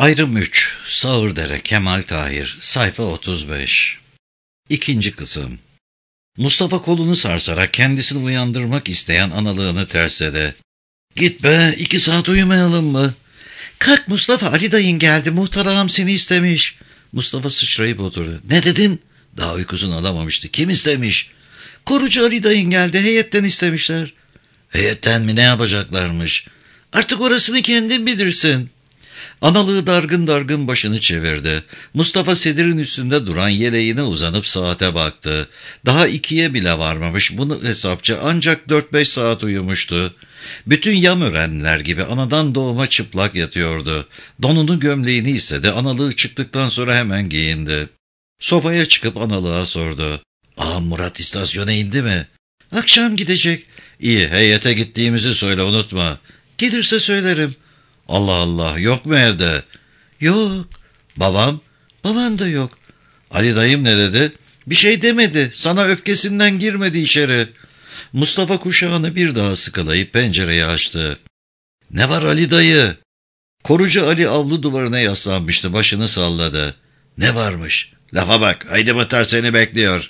Ayrım 3. Sağırdere Kemal Tahir. Sayfa 35. İkinci kısım. Mustafa kolunu sarsarak kendisini uyandırmak isteyen analığını tersledi. "Git be, 2 saat uyumayalım mı?" "Kalk Mustafa, Ali dayın geldi, muhtar ağam seni istemiş." Mustafa sıçrayıp oturdu. "Ne dedin?" Daha uykusunu alamamıştı. "Kim istemiş?" "Korucu Ali dayın geldi, heyetten istemişler." "Heyetten mi, ne yapacaklarmış?" "Artık orasını kendin bilirsin." Analığı dargın dargın başını çevirdi. Mustafa sedirin üstünde duran yeleğine uzanıp saate baktı. Daha 2'ye bile varmamış. Bunu hesapçı ancak 4-5 saat uyumuştu. Bütün yamörenler gibi anadan doğma çıplak yatıyordu. Donunu gömleğini istedi. Analığı çıktıktan sonra hemen giyindi. Sofaya çıkıp analığa sordu. "Ağam Murat istasyona indi mi?" "Akşam gidecek." "İyi, heyete gittiğimizi söyle, unutma." "Gelirse söylerim." "Allah Allah, yok mu evde?" "Yok." "Babam?" "Baban da yok." "Ali dayım ne dedi?" "Bir şey demedi, sana öfkesinden girmedi içeri." Mustafa kuşağını bir daha sıkılayıp pencereyi açtı. "Ne var Ali dayı?" Korucu Ali avlu duvarına yaslanmıştı, başını salladı. "Ne varmış?" "Lafa bak, haydi Mıhtar seni bekliyor."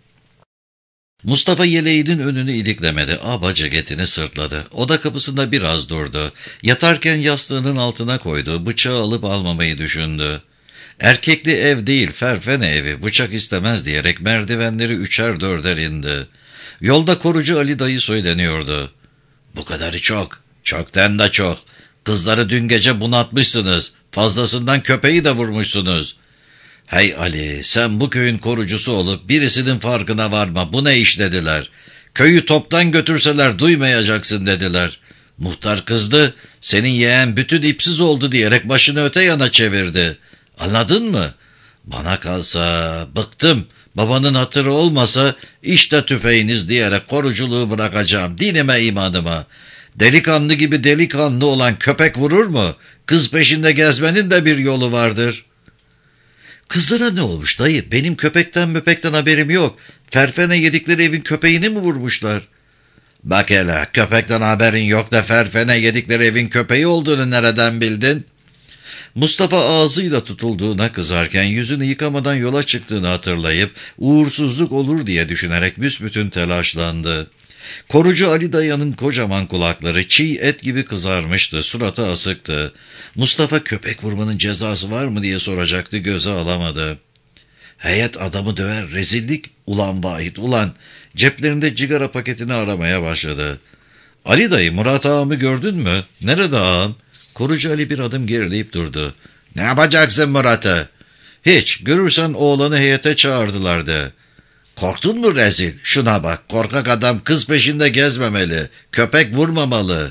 Mustafa yeleğinin önünü iliklemedi. Aba ceketini sırtladı. Oda kapısında biraz durdu. Yatarken yastığının altına koydu. Bıçağı alıp almamayı düşündü. Erkekli ev değil, ferfene evi. Bıçak istemez diyerek merdivenleri 3'er 4'er indi. Yolda korucu Ali dayı söyleniyordu. "Bu kadarı çok. Çoktan da çok. Kızları dün gece bunaltmışsınız. Fazlasından köpeği de vurmuşsunuz." "Hey Ali, sen bu köyün korucusu olup birisinin farkına varma, bu ne iş?" dediler. "Köyü toptan götürseler duymayacaksın." dediler. Muhtar kızdı, senin yeğen bütün ipsiz oldu diyerek başını öte yana çevirdi. Anladın mı? Bana kalsa bıktım, babanın hatırı olmasa işte tüfeğiniz diyerek koruculuğu bırakacağım, dinime imanıma. Delikanlı gibi delikanlı olan köpek vurur mu? Kız peşinde gezmenin de bir yolu vardır. "Kızlara ne olmuş dayı? Benim köpekten haberim yok. Ferfene yedikleri evin köpeğini mi vurmuşlar?" "Bak hele, köpekten haberin yok da ferfene yedikleri evin köpeği olduğunu nereden bildin?" Mustafa ağzıyla tutulduğuna kızarken yüzünü yıkamadan yola çıktığını hatırlayıp uğursuzluk olur diye düşünerek büsbütün telaşlandı. Korucu Ali dayının kocaman kulakları çiğ et gibi kızarmıştı, suratı asıktı. Mustafa köpek vurmanın cezası var mı diye soracaktı, göze alamadı. Heyet adamı döver, rezillik, ulan Vahit ulan. Ceplerinde cigara paketini aramaya başladı. "Ali dayı, Murat ağamı gördün mü?" "Nerede ağam?" Korucu Ali bir adım gerileyip durdu. "Ne yapacaksın Murat'ı?" "Hiç, görürsen oğlanı heyete çağırdılar de." "Korktun mu rezil? Şuna bak, korkak adam kız peşinde gezmemeli, köpek vurmamalı."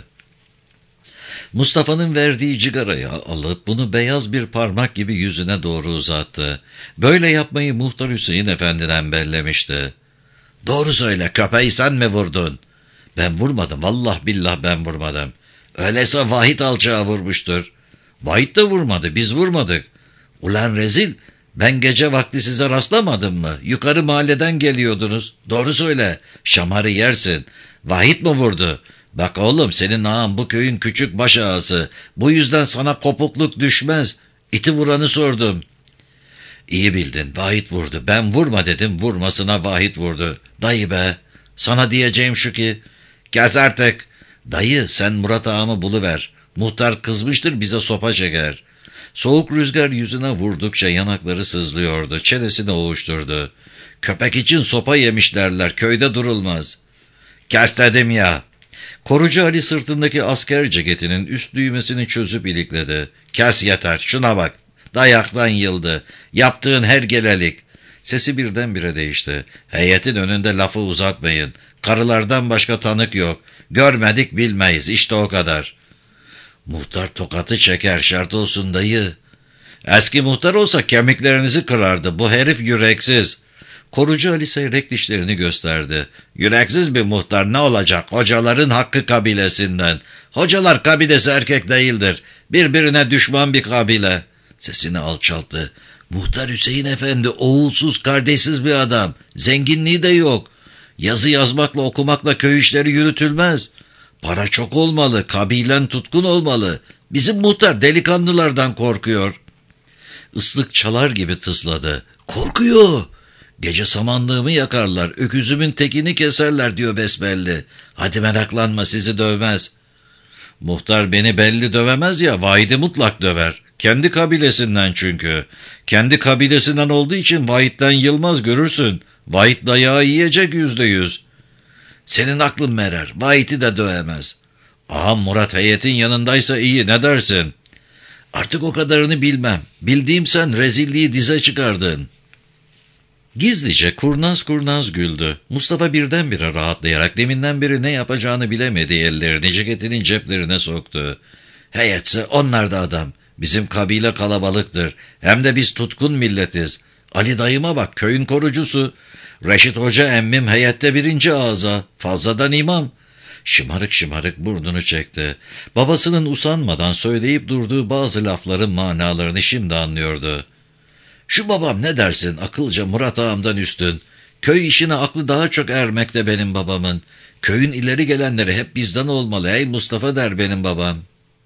Mustafa'nın verdiği cigarayı alıp bunu beyaz bir parmak gibi yüzüne doğru uzattı. Böyle yapmayı Muhtar Hüseyin Efendi'den bellemişti. "Doğru söyle, köpeği sen mi vurdun?" "Ben vurmadım, vallah billah ben vurmadım." "Öyleyse Vahit alçağı vurmuştur." "Vahit de vurmadı, biz vurmadık." "Ulan rezil, ben gece vakti size rastlamadım mı? Yukarı mahalleden geliyordunuz. Doğru söyle, şamarı yersin. Vahit mi vurdu?" "Bak oğlum, senin ağam bu köyün küçük baş ağası. Bu yüzden sana kopukluk düşmez. İti vuranı sordum." "İyi bildin, Vahit vurdu. Ben vurma dedim, vurmasına Vahit vurdu." "Dayı be, sana diyeceğim şu ki..." "Kes artık." "Dayı, sen Murat ağamı buluver. Muhtar kızmıştır, bize sopa çeker." Soğuk rüzgar yüzüne vurdukça yanakları sızlıyordu, çenesini ovuşturdu. "Köpek için sopa yemiş derler, köyde durulmaz." "Kes dedim ya." Korucu Ali sırtındaki asker ceketinin üst düğmesini çözüp ilikledi. "Kes yeter, şuna bak. Dayaktan yıldı. Yaptığın hergelelik." Sesi birdenbire değişti. "Heyetin önünde lafı uzatmayın. Karılardan başka tanık yok. Görmedik bilmeyiz, işte o kadar." "Muhtar tokatı çeker, şart olsun dayı." "Eski muhtar olsa kemiklerinizi kırardı. Bu herif yüreksiz." Korucu Ali seyrek dişlerini gösterdi. "Yüreksiz bir muhtar ne olacak? Hocaların Hakkı kabilesinden. Hocalar kabilesi erkek değildir. Birbirine düşman bir kabile." Sesini alçalttı. "Muhtar Hüseyin Efendi oğulsuz, kardeşsiz bir adam. Zenginliği de yok. Yazı yazmakla okumakla köy işleri yürütülmez. Para çok olmalı, kabilen tutkun olmalı. Bizim muhtar delikanlılardan korkuyor. Islık çalar gibi tısladı. Korkuyor. Gece samanlığımı yakarlar, öküzümün tekini keserler diyor besbelli. Hadi meraklanma, sizi dövmez. Muhtar beni belli dövemez ya, Vahit'i mutlak döver. Kendi kabilesinden çünkü. Kendi kabilesinden olduğu için Vahit'ten yılmaz, görürsün. Vahit dayağı yiyecek %100. Senin aklın merer, Vahit'i de dövemez. Ağam Murat heyetin yanındaysa iyi, ne dersin? Artık o kadarını bilmem. Bildiğim sen rezilliği dize çıkardın. Gizlice kurnaz kurnaz güldü. Mustafa birdenbire rahatlayarak deminden beri ne yapacağını bilemediği ellerini ceketinin ceplerine soktu. Heyetse onlar da adam. Bizim kabile kalabalıktır. Hem de biz tutkun milletiz. Ali dayıma bak, köyün korucusu. Reşit Hoca emmim heyette birinci ağza. Fazladan imam. Şımarık şımarık burnunu çekti. Babasının usanmadan söyleyip durduğu bazı lafların manalarını şimdi anlıyordu. Şu babam ne dersin, akılca Murat ağamdan üstün. Köy işine aklı daha çok ermekte benim babamın. Köyün ileri gelenleri hep bizden olmalı ey Mustafa der benim babam.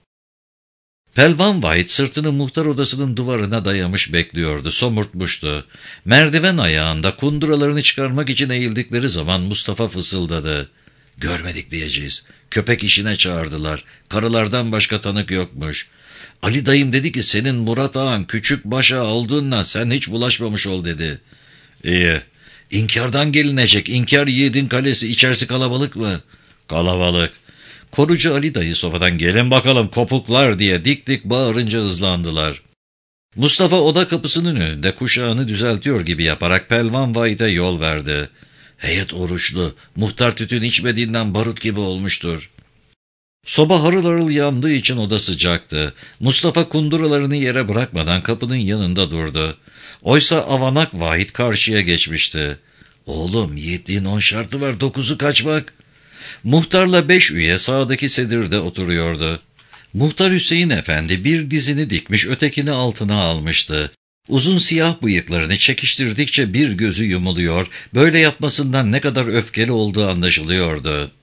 Pelvan Vahit sırtını muhtar odasının duvarına dayamış bekliyordu, somurtmuştu. Merdiven ayağında kunduralarını çıkarmak için eğildikleri zaman Mustafa fısıldadı. Görmedik diyeceğiz. Köpek işine çağırdılar. Karılardan başka tanık yokmuş. Ali dayım dedi ki senin Murat ağan küçük baş ağa olduğundan sen hiç bulaşmamış ol dedi. İyi. İnkardan gelinecek. İnkar yiğidin kalesi. İçerisi kalabalık mı? Kalabalık. Korucu Ali dayı sofadan gelin bakalım kopuklar diye dik dik bağırınca hızlandılar. Mustafa oda kapısının önünde kuşağını düzeltiyor gibi yaparak Pelvan Vahit'e yol verdi. Heyet oruçlu. Muhtar tütün içmediğinden barut gibi olmuştur. Soba harıl harıl yandığı için oda sıcaktı. Mustafa kunduralarını yere bırakmadan kapının yanında durdu. Oysa avanak Vahit karşıya geçmişti. Oğlum yiğitliğin 10 şartı var, 9'u kaçmak. Muhtarla 5 üye sağdaki sedirde oturuyordu. Muhtar Hüseyin Efendi bir dizini dikmiş ötekini altına almıştı. Uzun siyah bıyıklarını çekiştirdikçe bir gözü yumuluyor, böyle yapmasından ne kadar öfkeli olduğu anlaşılıyordu.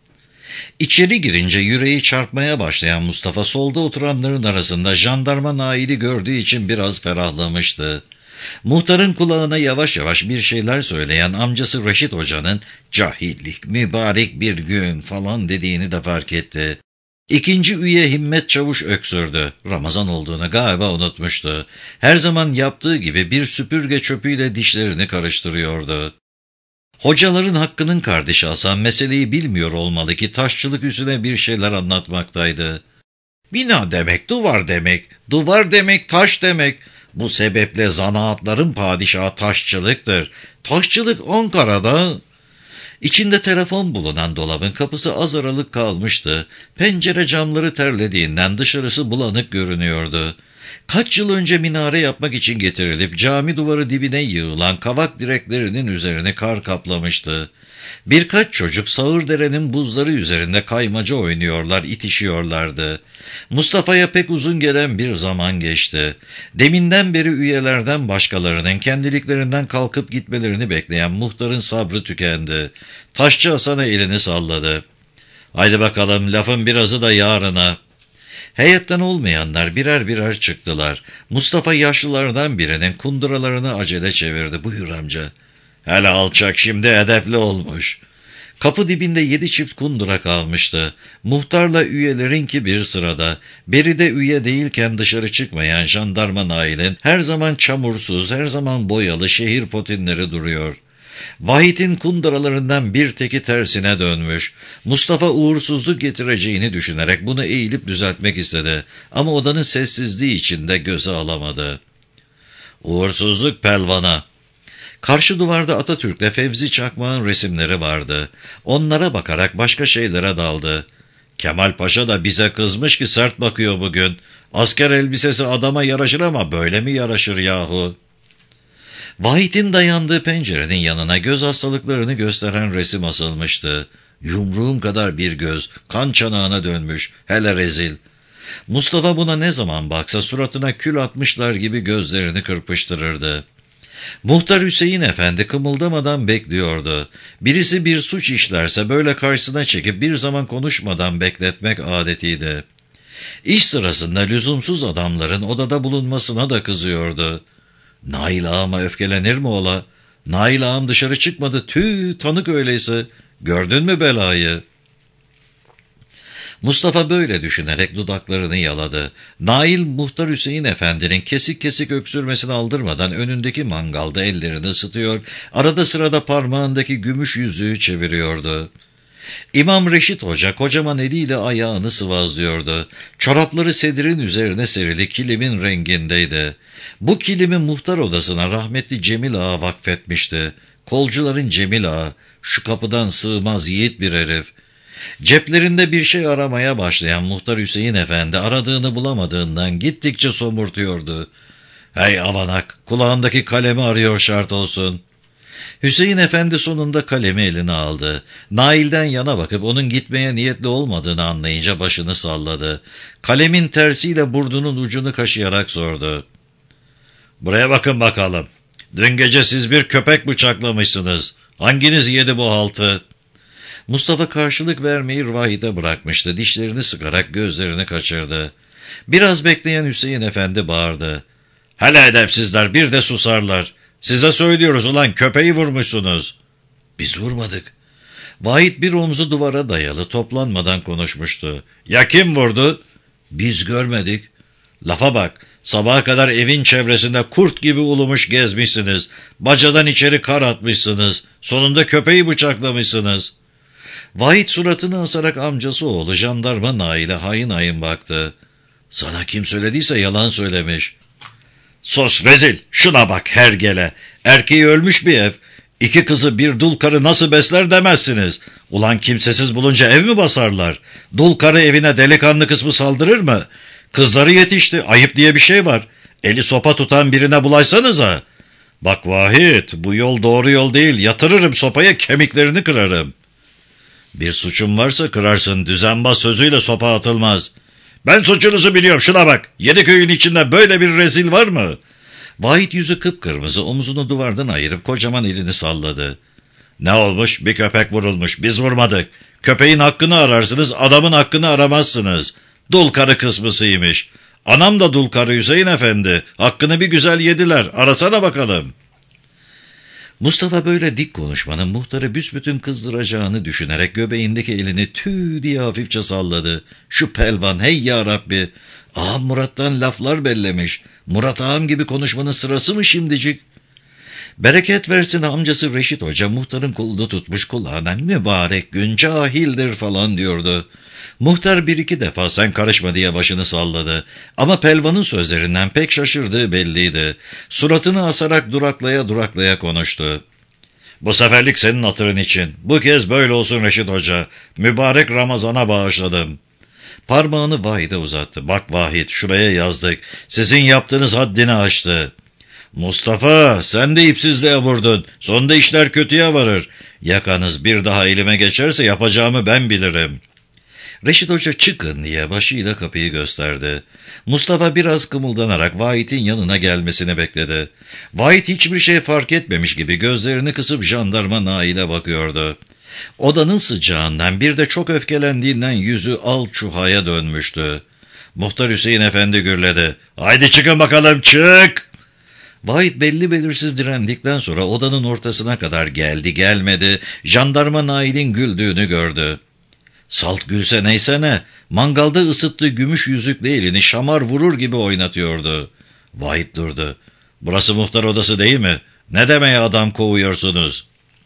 İçeri girince yüreği çarpmaya başlayan Mustafa solda oturanların arasında jandarma Nail'i gördüğü için biraz ferahlamıştı. Muhtarın kulağına yavaş yavaş bir şeyler söyleyen amcası Reşit Hoca'nın cahillik, mübarek bir gün falan dediğini de fark etti. İkinci üye Himmet Çavuş öksürdü. Ramazan olduğunu galiba unutmuştu. Her zaman yaptığı gibi bir süpürge çöpüyle dişlerini karıştırıyordu. Hocaların Hakkı'nın kardeşi Hasan meseleyi bilmiyor olmalı ki taşçılık üstüne bir şeyler anlatmaktaydı. Bina demek, duvar demek, duvar demek, taş demek. Bu sebeple zanaatların padişahı taşçılıktır. Taşçılık Ankara'da. İçinde telefon bulunan dolabın kapısı az aralık kalmıştı. Pencere camları terlediğinden dışarısı bulanık görünüyordu. Kaç yıl önce minare yapmak için getirilip cami duvarı dibine yığılan kavak direklerinin üzerine kar kaplamıştı. Birkaç çocuk Sağırdere'nin buzları üzerinde kaymaca oynuyorlar, itişiyorlardı. Mustafa'ya pek uzun gelen bir zaman geçti. Deminden beri üyelerden başkalarının kendiliklerinden kalkıp gitmelerini bekleyen muhtarın sabrı tükendi. Taşçı Hasan'a elini salladı. Haydi bakalım, lafın birazı da yarına. Heyetten olmayanlar birer birer çıktılar. Mustafa yaşlılardan birinin kunduralarını acele çevirdi. Buyur amca. Hele alçak şimdi edepli olmuş. Kapı dibinde 7 çift kundura kalmıştı. Muhtarla üyelerinki bir sırada. Beride üye değilken dışarı çıkmayan jandarma Nail'in her zaman çamursuz, her zaman boyalı şehir potinleri duruyor. Vahit'in kunduralarından bir teki tersine dönmüş. Mustafa uğursuzluk getireceğini düşünerek bunu eğilip düzeltmek istedi. Ama odanın sessizliği içinde göze alamadı. Uğursuzluk pelvana. Karşı duvarda Atatürk'le Fevzi Çakmak'ın resimleri vardı. Onlara bakarak başka şeylere daldı. Kemal Paşa da bize kızmış ki sert bakıyor bugün. Asker elbisesi adama yaraşır ama böyle mi yaraşır yahu? Vahit'in dayandığı pencerenin yanına göz hastalıklarını gösteren resim asılmıştı. Yumruğum kadar bir göz, kan çanağına dönmüş, hele rezil. Mustafa buna ne zaman baksa suratına kül atmışlar gibi gözlerini kırpıştırırdı. Muhtar Hüseyin Efendi kımıldamadan bekliyordu. Birisi bir suç işlerse böyle karşısına çekip bir zaman konuşmadan bekletmek adetiydi. İş sırasında lüzumsuz adamların odada bulunmasına da kızıyordu. Nail ağama öfkelenir mi ola? Nail ağam dışarı çıkmadı, tüh tanık öyleyse. Gördün mü belayı? Mustafa böyle düşünerek dudaklarını yaladı. Nail, Muhtar Hüseyin Efendi'nin kesik kesik öksürmesini aldırmadan önündeki mangalda ellerini ısıtıyor, arada sırada parmağındaki gümüş yüzüğü çeviriyordu. İmam Reşit Hoca kocaman eliyle ayağını sıvazlıyordu. Çorapları sedirin üzerine serili kilimin rengindeydi. Bu kilimi muhtar odasına rahmetli Cemil Ağa vakfetmişti. Kolcuların Cemil Ağa, şu kapıdan sığmaz yiğit bir herif. Ceplerinde bir şey aramaya başlayan Muhtar Hüseyin Efendi aradığını bulamadığından gittikçe somurtuyordu. "Hey avanak, kulağındaki kalemi arıyor şart olsun." Hüseyin Efendi sonunda kalemi eline aldı. Nail'den yana bakıp onun gitmeye niyetli olmadığını anlayınca başını salladı. Kalemin tersiyle burnunun ucunu kaşıyarak sordu. "Buraya bakın bakalım. Dün gece siz bir köpek bıçaklamışsınız. Hanginiz yedi bu haltı?" Mustafa karşılık vermeyi Vahit'e bırakmıştı. Dişlerini sıkarak gözlerini kaçırdı. Biraz bekleyen Hüseyin Efendi bağırdı. "Hele edepsizler, bir de susarlar. Size söylüyoruz ulan, köpeği vurmuşsunuz." "Biz vurmadık." Vahit bir omzu duvara dayalı toplanmadan konuşmuştu. "Ya kim vurdu?" "Biz görmedik." "Lafa bak, sabaha kadar evin çevresinde kurt gibi ulumuş gezmişsiniz. Bacadan içeri kar atmışsınız. Sonunda köpeği bıçaklamışsınız." Vahit suratını asarak amcası oğlu jandarma Nail'e hain hain baktı. "Sana kim söylediyse yalan söylemiş." "Sus rezil, şuna bak hergele. Erkeği ölmüş bir ev. 2 kızı bir dul karı nasıl besler demezsiniz. Ulan kimsesiz bulunca ev mi basarlar? Dul karı evine delikanlı kısmı saldırır mı? Kızları yetişti, ayıp diye bir şey var. Eli sopa tutan birine bulaşsanıza. Bak Vahit, bu yol doğru yol değil. Yatırırım sopaya, kemiklerini kırarım." "Bir suçun varsa kırarsın, düzenbaz sözüyle sopa atılmaz." "Ben suçunuzu biliyorum, şuna bak. 7 köyün içinde böyle bir rezil var mı?" Vahit yüzü kıpkırmızı, omzunu duvardan ayırıp kocaman elini salladı. "Ne olmuş? Bir köpek vurulmuş, biz vurmadık. Köpeğin hakkını ararsınız, adamın hakkını aramazsınız. Dul karı kısmısıymış. Anam da dul karı Hüseyin Efendi. Hakkını bir güzel yediler, arasana bakalım." Mustafa böyle dik konuşmanın muhtarı büsbütün kızdıracağını düşünerek göbeğindeki elini tüy diye hafifçe salladı. "Şu pelvan, hey ya Rabbi! Ağam Murat'tan laflar bellemiş. Murat ağam gibi konuşmanın sırası mı şimdicik?" Bereket versin amcası Reşit Hoca muhtarın kolunu tutmuş kulağına "Mübarek gün, cahildir" falan diyordu. Muhtar 1-2 defa "sen karışma" diye başını salladı. Ama pelvanın sözlerinden pek şaşırdığı belliydi. Suratını asarak duraklaya duraklaya konuştu. "Bu seferlik senin hatırın için. Bu kez böyle olsun Reşit Hoca. Mübarek Ramazan'a bağışladım." Parmağını Vahit'e uzattı. "Bak Vahit, şuraya yazdık. Sizin yaptığınız haddini aştı." "Mustafa, sen de ipsizliğe vurdun. Sonunda işler kötüye varır. Yakanız bir daha elime geçerse yapacağımı ben bilirim." Reşit Hoca "çıkın" diye başıyla kapıyı gösterdi. Mustafa biraz kımıldanarak Vahit'in yanına gelmesini bekledi. Vahit hiçbir şey fark etmemiş gibi gözlerini kısıp jandarma Nail'e bakıyordu. Odanın sıcağından, bir de çok öfkelendiğinden yüzü alçuhaya dönmüştü. Muhtar Hüseyin Efendi gürledi. "Haydi çıkın bakalım, çık!" Vahit belli belirsiz direndikten sonra odanın ortasına kadar geldi gelmedi, jandarma Nail'in güldüğünü gördü. Salt gülse neyse ne, mangalda ısıttığı gümüş yüzükle elini şamar vurur gibi oynatıyordu. Vahit durdu. "Burası muhtar odası değil mi? Ne demeye adam kovuyorsunuz?"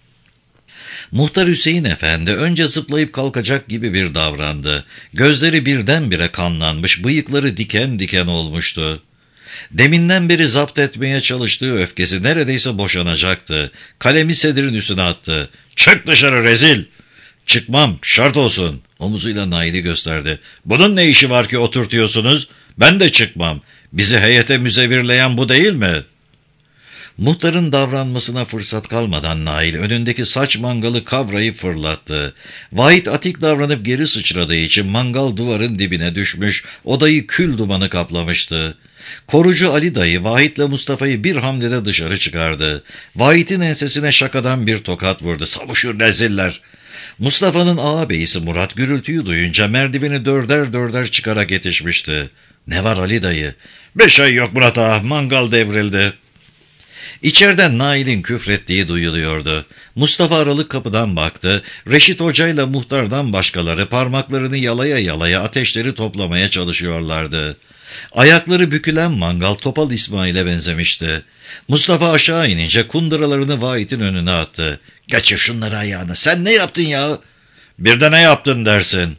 Muhtar Hüseyin Efendi önce zıplayıp kalkacak gibi bir davrandı. Gözleri birdenbire kanlanmış, bıyıkları diken diken olmuştu. Deminden beri zapt etmeye çalıştığı öfkesi neredeyse boşanacaktı. Kalemi sedirin üstüne attı. "Çık dışarı rezil!" "Çıkmam, şart olsun." Omuzuyla Nail'i gösterdi. "Bunun ne işi var ki oturtuyorsunuz? Ben de çıkmam. Bizi heyete müzevirleyen bu değil mi?" Muhtarın davranmasına fırsat kalmadan Nail önündeki saç mangalı kavrayıp fırlattı. Vahit atik davranıp geri sıçradığı için mangal duvarın dibine düşmüş, odayı kül dumanı kaplamıştı. Korucu Ali dayı Vahit'le Mustafa'yı bir hamlede dışarı çıkardı. Vahit'in ensesine şakadan bir tokat vurdu. "Savuşur reziller!" Mustafa'nın ağabeyisi Murat gürültüyü duyunca merdiveni dörder dörder çıkarak yetişmişti. "Ne var Ali dayı?" "Bir şey yok Murat ağa, mangal devrildi." İçeriden Nail'in küfrettiği duyuluyordu. Mustafa aralık kapıdan baktı. Reşit Hoca ile muhtardan başkaları parmaklarını yalaya yalaya ateşleri toplamaya çalışıyorlardı. Ayakları bükülen mangal Topal İsmail'e benzemişti. Mustafa aşağı inince kunduralarını Vahit'in önüne attı. "Geçir şunları ayağına. Sen ne yaptın ya?" "Bir de ne yaptın dersin?"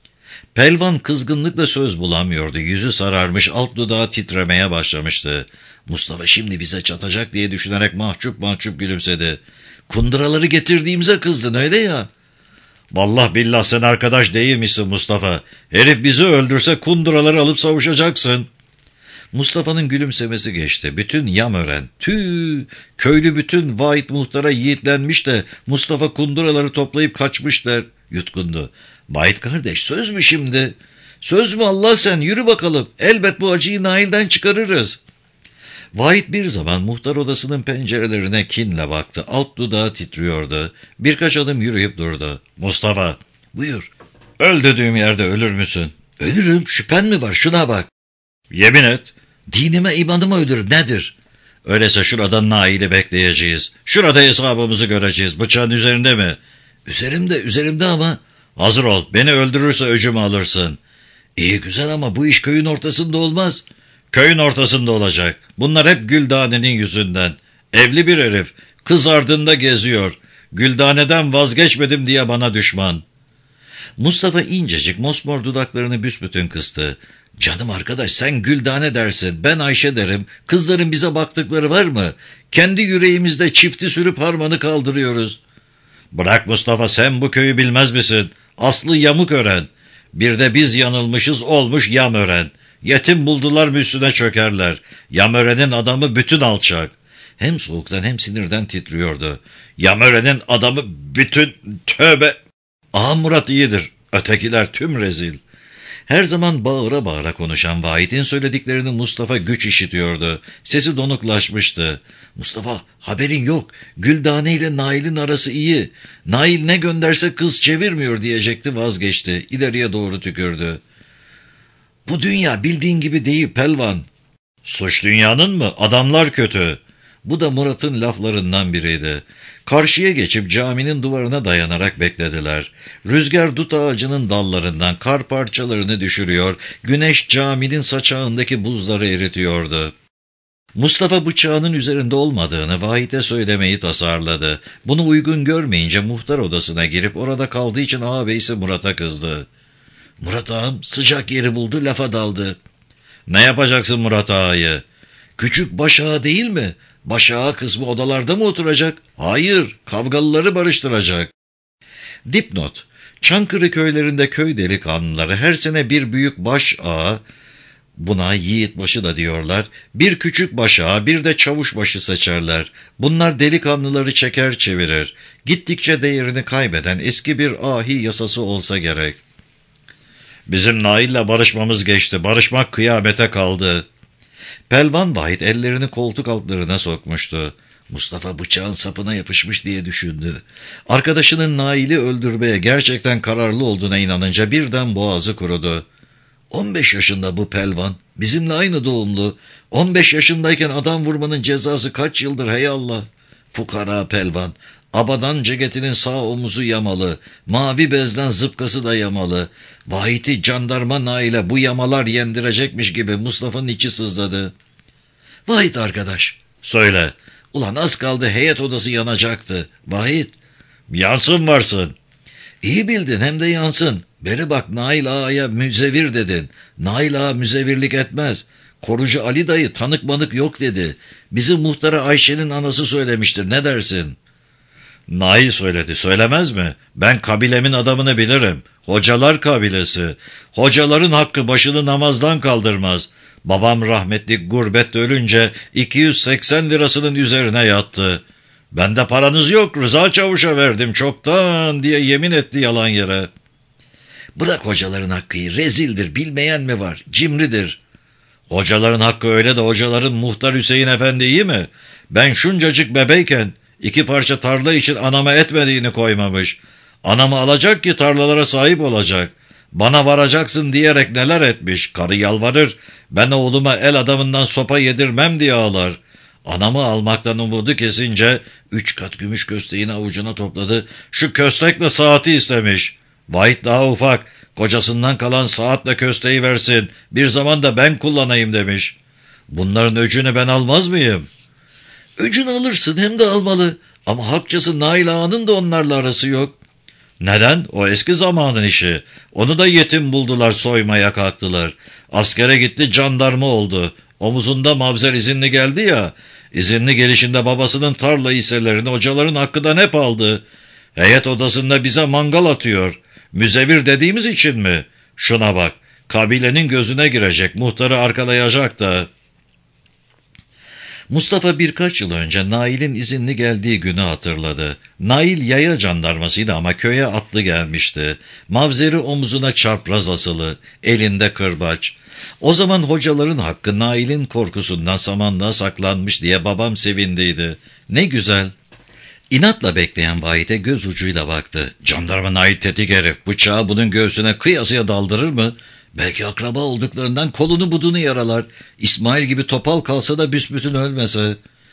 Pelvan kızgınlıkla söz bulamıyordu. Yüzü sararmış, alt dudağı titremeye başlamıştı. Mustafa şimdi bize çatacak diye düşünerek mahcup mahcup gülümsedi. "Kunduraları getirdiğimize kızdın öyle ya." "Vallahi billah sen arkadaş değil misin Mustafa? Herif bizi öldürse kunduraları alıp savuşacaksın." Mustafa'nın gülümsemesi geçti. Bütün Yamören, köylü bütün Vahit muhtara yiğitlenmiş de Mustafa kunduraları toplayıp kaçmışlar. Yutkundu. "Vahit kardeş söz mü şimdi?" "Söz mü Allah sen, yürü bakalım. Elbet bu acıyı Nail'den çıkarırız." Vahit bir zaman muhtar odasının pencerelerine kinle baktı. Alt dudağı titriyordu. Birkaç adım yürüyüp durdu. "Mustafa." "Buyur." "Öldüğüm yerde ölür müsün?" "Ölürüm, şüphen mi var, şuna bak." "Yemin et." "Dinime imanıma ölürüm, nedir?" "Öyleyse şurada Nail'i bekleyeceğiz. Şurada hesabımızı göreceğiz. Bıçağın üzerinde mi?" Üzerimde ama." "Hazır ol, beni öldürürse öcümü alırsın." "İyi güzel ama bu iş köyün ortasında olmaz." "Köyün ortasında olacak. Bunlar hep Güldane'nin yüzünden. Evli bir herif, kız ardında geziyor. Güldane'den vazgeçmedim diye bana düşman." Mustafa incecik mosmor dudaklarını büsbütün kıstı. "Canım arkadaş sen Güldane dersin, ben Ayşe derim. Kızların bize baktıkları var mı? Kendi yüreğimizde çifti sürüp harmanı kaldırıyoruz." "Bırak Mustafa, sen bu köyü bilmez misin? Aslı Yamıkören. Bir de biz yanılmışız, olmuş Yamören. Yetim buldular mı üstüne çökerler. Yamören'in adamı bütün alçak." Hem soğuktan hem sinirden titriyordu. "Yamören'in adamı bütün tövbe." "Ağa Murat iyidir. Ötekiler tüm rezil." Her zaman bağıra bağıra konuşan Vahit'in söylediklerini Mustafa güç işitiyordu. Sesi donuklaşmıştı. "Mustafa, haberin yok. Güldane ile Nail'in arası iyi. Nail ne gönderse kız çevirmiyor," diyecekti, vazgeçti. İleriye doğru tükürdü. "Bu dünya bildiğin gibi değil Pelvan." "Suç dünyanın mı? Adamlar kötü." Bu da Murat'ın laflarından biriydi. Karşıya geçip caminin duvarına dayanarak beklediler. Rüzgar dut ağacının dallarından kar parçalarını düşürüyor, güneş caminin saçağındaki buzları eritiyordu. Mustafa bıçağının üzerinde olmadığını Vahit'e söylemeyi tasarladı. Bunu uygun görmeyince muhtar odasına girip orada kaldığı için ağabeyisi Murat'a kızdı. "Murat ağam sıcak yeri buldu, lafa daldı." "Ne yapacaksın Murat ağayı?" "Küçük baş ağa değil mi? Baş ağa kısmı odalarda mı oturacak?" "Hayır, kavgalıları barıştıracak." Dipnot: Çankırı köylerinde köy delikanlıları her sene bir büyük baş ağa, buna yiğitbaşı da diyorlar, bir küçük baş ağa, bir de çavuşbaşı seçerler. Bunlar delikanlıları çeker çevirir. Gittikçe değerini kaybeden eski bir ahi yasası olsa gerek. "Bizim Nail'le barışmamız geçti. Barışmak kıyamete kaldı." Pelvan Vahit ellerini koltuk altlarına sokmuştu. Mustafa bıçağın sapına yapışmış diye düşündü. Arkadaşının Nail'i öldürmeye gerçekten kararlı olduğuna inanınca birden boğazı kurudu. 15 yaşında bu Pelvan. Bizimle aynı doğumlu. 15 yaşındayken adam vurmanın cezası kaç yıldır hey Allah. Fukara Pelvan. Abadan ceketinin sağ omuzu yamalı. Mavi bezden zıpkası da yamalı. Vahit'i jandarma Nail'e bu yamalar yendirecekmiş gibi Mustafa'nın içi sızladı. "Vahit arkadaş." "Söyle." "Ulan az kaldı heyet odası yanacaktı." "Vahit." "Yansın varsın." "İyi bildin, hem de yansın. Beni bak, Nail ağaya müzevir dedin. Nail ağa müzevirlik etmez. Korucu Ali dayı tanık manık yok dedi. Bizim muhtara Ayşe'nin anası söylemiştir, ne dersin?" "Nail söyledi, söylemez mi? Ben kabilemin adamını bilirim. Hocalar kabilesi. Hocaların hakkı başını namazdan kaldırmaz. Babam rahmetli gurbette ölünce 280 lirasının üzerine yattı. Ben de paranız yok, Rıza Çavuş'a verdim çoktan diye yemin etti yalan yere." "Bırak hocaların hakkıyı, rezildir, bilmeyen mi var, cimridir." "Hocaların hakkı öyle de hocaların muhtar Hüseyin Efendi iyi mi? Ben şuncacık bebeyken 2 parça tarla için anama etmediğini koymamış. Anamı alacak ki tarlalara sahip olacak. Bana varacaksın diyerek neler etmiş. Karı yalvarır. Ben oğluma el adamından sopa yedirmem diye ağlar. Anamı almaktan umudu kesince 3 kat gümüş kösteğini avucuna topladı. Şu köstekle saati istemiş. Vahit daha ufak. Kocasından kalan saatle kösteği versin. Bir zaman da ben kullanayım demiş. Bunların öcünü ben almaz mıyım? Öcünü alırsın, hem de almalı. Ama hakçası Nail Ağa'nın da onlarla arası yok. Neden? O eski zamanın işi. Onu da yetim buldular, soymaya kalktılar. Askere gitti, jandarma oldu. Omuzunda mavzer izinli geldi ya. İzinli gelişinde babasının tarla hisselerini hocaların hakkından hep aldı. Heyet odasında bize mangal atıyor. Müzevir dediğimiz için mi? Şuna bak. Kabilenin gözüne girecek, muhtarı arkalayacak da. Mustafa birkaç yıl önce Nail'in izinli geldiği günü hatırladı. Nail yaya jandarmasıydı ama köye atlı gelmişti. Mavzeri omuzuna çapraz asılı, elinde kırbaç. O zaman hocaların hakkı Nail'in korkusundan samanlığa saklanmış diye babam sevindiydi. Ne güzel. İnatla bekleyen Vahit'e göz ucuyla baktı. Jandarma Nail tetik herif, bıçağı bunun göğsüne kıyasıya daldırır mı? Belki akraba olduklarından kolunu budunu yaralar. İsmail gibi topal kalsa da büsbütün ölmese.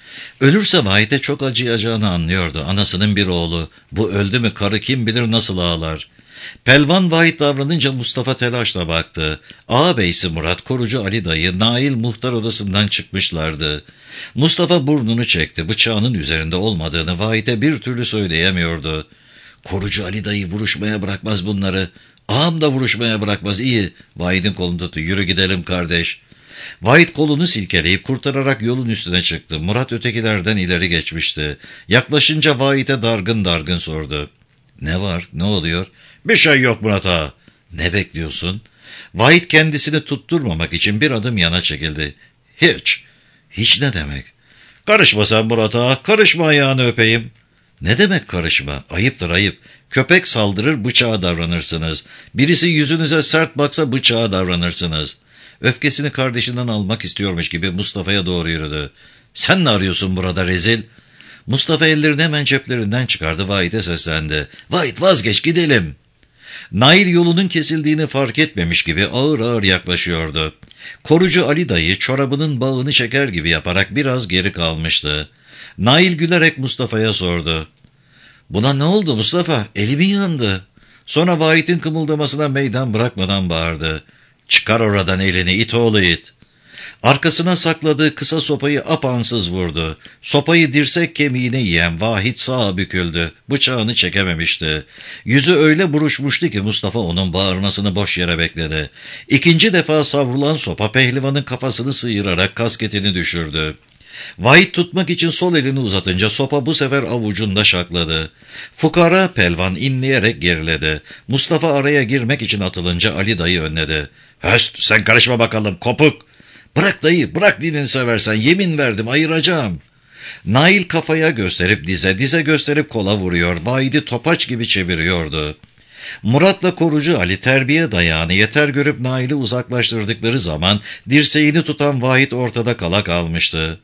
Ölürse Vahit'e çok acıyacağını anlıyordu. Anasının bir oğlu. Bu öldü mü karı kim bilir nasıl ağlar. Pelvan Vahit davranınca Mustafa telaşla baktı. Ağabeysi Murat, korucu Ali dayı, Nail muhtar odasından çıkmışlardı. Mustafa burnunu çekti. Bıçağının üzerinde olmadığını Vahit'e bir türlü söyleyemiyordu. Korucu Ali dayı vuruşmaya bırakmaz bunları. Ağam da vuruşmaya bırakmaz, iyi. Vahit'in kolunu tuttu. Yürü gidelim kardeş. Vahit kolunu silkeleyip kurtararak yolun üstüne çıktı. Murat ötekilerden ileri geçmişti. Yaklaşınca Vahit'e dargın dargın sordu. Ne var, ne oluyor? Bir şey yok Murat ağa. Ne bekliyorsun? Vahit kendisini tutturmamak için bir adım yana çekildi. Hiç. Hiç ne demek? Karışma sen Murat ağa, karışma, ayağını öpeyim. Ne demek karışma? Ayıptır ayıp. Köpek saldırır, bıçağa davranırsınız. Birisi yüzünüze sert baksa bıçağa davranırsınız. Öfkesini kardeşinden almak istiyormuş gibi Mustafa'ya doğru yürüdü. Sen ne arıyorsun burada rezil? Mustafa ellerini hemen ceplerinden çıkardı, Vahit'e seslendi. Vahit vazgeç, gidelim. Nail yolunun kesildiğini fark etmemiş gibi ağır ağır yaklaşıyordu. Korucu Ali dayı çorabının bağını çeker gibi yaparak biraz geri kalmıştı. Nail gülerek Mustafa'ya sordu. Buna ne oldu Mustafa? Eli mi yandı? Sonra Vahit'in kımıldamasına meydan bırakmadan bağırdı. Çıkar oradan elini, it oğlu it. Arkasına sakladığı kısa sopayı apansız vurdu. Sopayı dirsek kemiğine yiyen Vahit sağa büküldü. Bıçağını çekememişti. Yüzü öyle buruşmuştu ki Mustafa onun bağırmasını boş yere bekledi. İkinci defa savrulan sopa pehlivanın kafasını sıyırarak kasketini düşürdü. Vahit tutmak için sol elini uzatınca sopa bu sefer avucunda şakladı. Fukara pelvan inleyerek geriledi. Mustafa araya girmek için atılınca Ali dayı önledi. Höst, sen karışma bakalım kopuk. Bırak dayı, bırak dilini seversen, yemin verdim ayıracağım. Nail kafaya gösterip dize, dize gösterip kola vuruyor, Vahit'i topaç gibi çeviriyordu. Murat'la korucu Ali terbiye dayağını yeter görüp Nail'i uzaklaştırdıkları zaman dirseğini tutan Vahit ortada kala kalmıştı.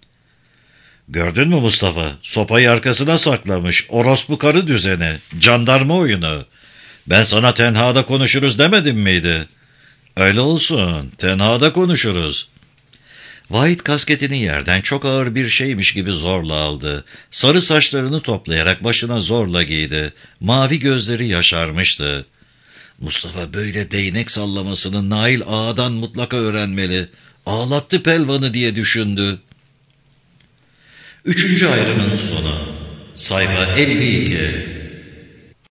Gördün mü Mustafa? Sopayı arkasına saklamış. Orospu karı düzeni. Jandarma oyunu. Ben sana tenhada konuşuruz demedim miydi? Öyle olsun. Tenhada konuşuruz. Vahit kasketini yerden çok ağır bir şeymiş gibi zorla aldı. Sarı saçlarını toplayarak başına zorla giydi. Mavi gözleri yaşarmıştı. Mustafa böyle değnek sallamasını Nail Ağa'dan mutlaka öğrenmeli. Ağlattı pelvanı diye düşündü. 3. ayrımın sonu. Sayfa 52.